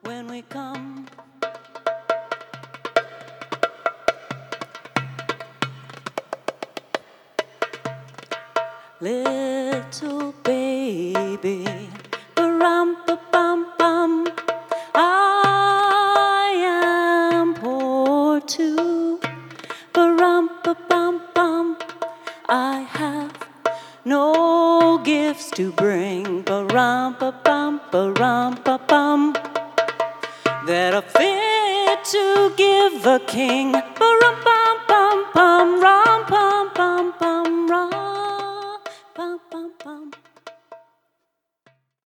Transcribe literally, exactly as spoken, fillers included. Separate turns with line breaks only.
when we come. Little baby, ba-rum-ba-bum-bum, I am poor too. Ba-rum-ba-bum-bum, I have no gifts to bring. Ba-rum-ba-bum, ba-rum-ba-bum, that are fit to give a king. Ba-rum-bum-bum-bum, rum-pum-pum-pum, rum.